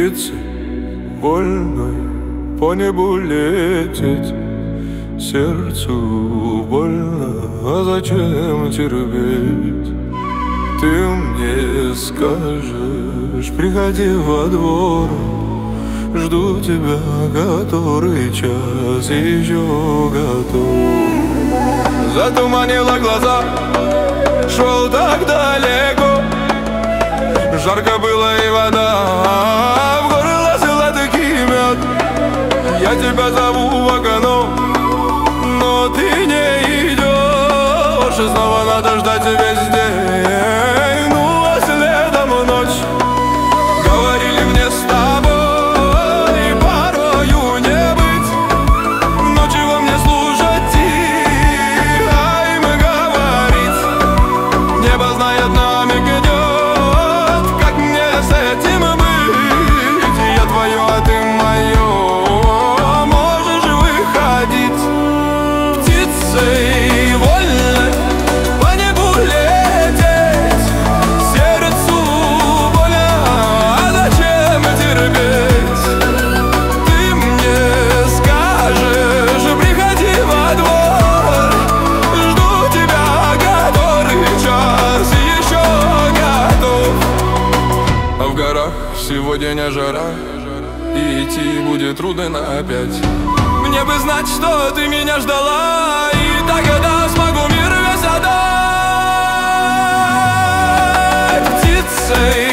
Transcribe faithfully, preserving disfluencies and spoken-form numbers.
птицы вольной по небу лететь. Сердцу больно, а зачем терпеть? Ты мне скажешь, приходи во двор, жду тебя который час еще готов. Затуманила глаза, шел так далеко, жарко было и вода в горло сладкий мед. Я тебя зову в окно, но ты не идешь, и снова надо ждать весь день. Ну а следом ночь. Говорили мне с тобой порою не быть, но чего мне слушать тихо им говорить? Небо знает, намек идет, как мне с этим быть? Я твое, а ты мое, можешь выходить. Птицей вольной по небу лететь. Сердцу больно, а зачем терпеть? Ты мне скажешь, приходи во двор, жду тебя который час еще готов. А в горах сегодня жара, и идти будет трудно опять. Мне бы знать, что ты меня ждала, и тогда смогу мир весь отдать. Птицей